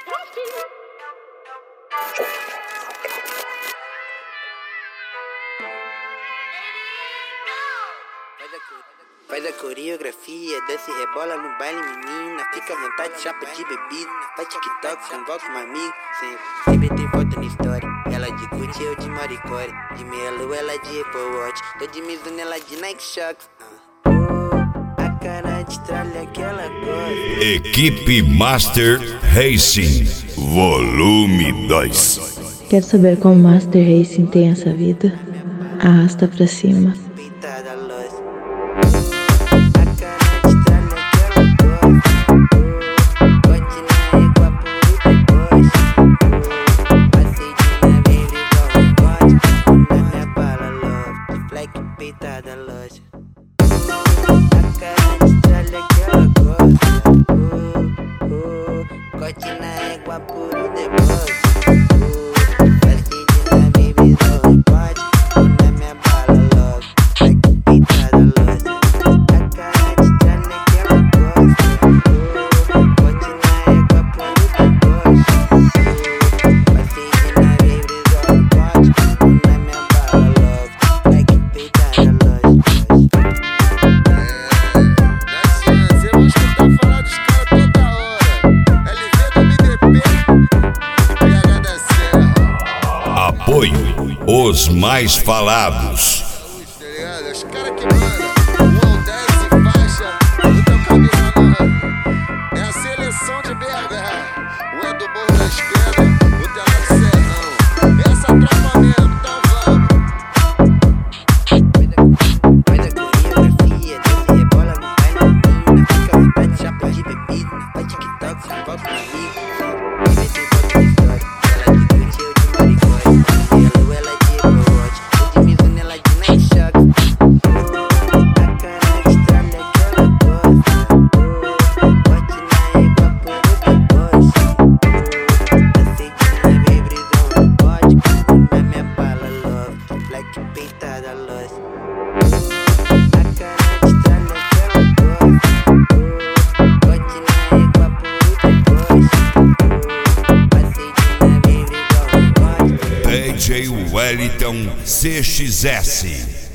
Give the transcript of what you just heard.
Faz a coreografia, desce e rebola no baile, menina. Fica à vontade, chapa de bebida. Faz TikTok, convoca um amigo. Sempre tem foto na história. Ela de Gucci, eu de Maricore. De meia lua, ela de Apple Watch. Tô de Mizuno, ela de Nike Shox. A cara de tralha que ela gosta. Equipe Master Racing, volume 2. Quer saber como Master Racing tem essa vida? Arrasta pra cima. Corte na égua, puro deboche. Passei de nave, visão no pote. Na minha bala logo, vai que peitada loja. A cara de tralha que ela gosta. Corte na égua, puro deboche. Passei de nave, visão no pote. Na minha bala logo, vai que peitada loja. Apoio os mais falados. Os caras que mandam, um 10 e faixa, o teu camisa 9. É a seleção de BH, o é do Morro das Pedras, o teu é do Serrão. Essa tropa mesmo, então vamos. Faz a coreografia, desce e rebola no baile, menina. Fica à vontade, chapa de bebida. Faz TikTok, se envolve com amigo. Sempre tem foto na história. Ela de Gucci, eu de Maricore. Meia lua, ela de Apple Watch. Tô de Mizuno, ela de Nike Shox. A cara de tralha que ela gosta. Bote na égua, puro deboche. Passei de nave, brisão no pote. Na minha bala love, black peitada loja. A cara de tralha que ela gosta. Bote na égua, puro deboche. Passei de nave, brisão no pote. DJ Wellington CXS.